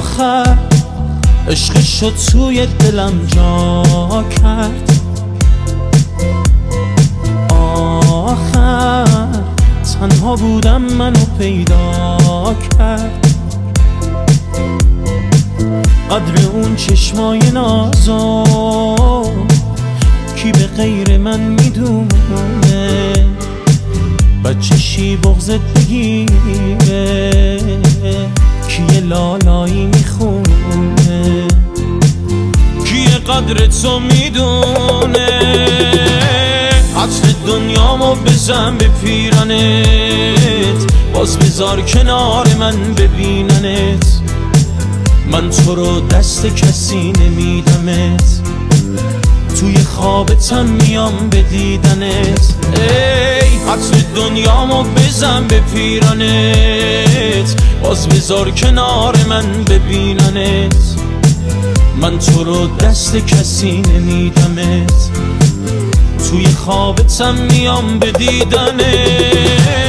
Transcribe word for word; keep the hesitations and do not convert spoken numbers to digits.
آخر عشقشو توی دلم جا کرد. آخر تنها بودم منو پیدا کرد. قدر اون چشمای نازو کی به غیر من میدونه؟ بچشی بغضت بگیره کیه لالایی میخونه؟ کیه قدر تو میدونه؟ عطر دنیامو بزن به پیرنت، باز بذار کنار من ببیننت. من تو رو دست کسی نمیدمت، توی خوابتم میام به دیدنت. ای عطر دنیامو بزن به پیرنت، باز بذار کنار من ببیننت. من تو رو دست کسی نمیدمت، توی خوابتم میام به دیدنت.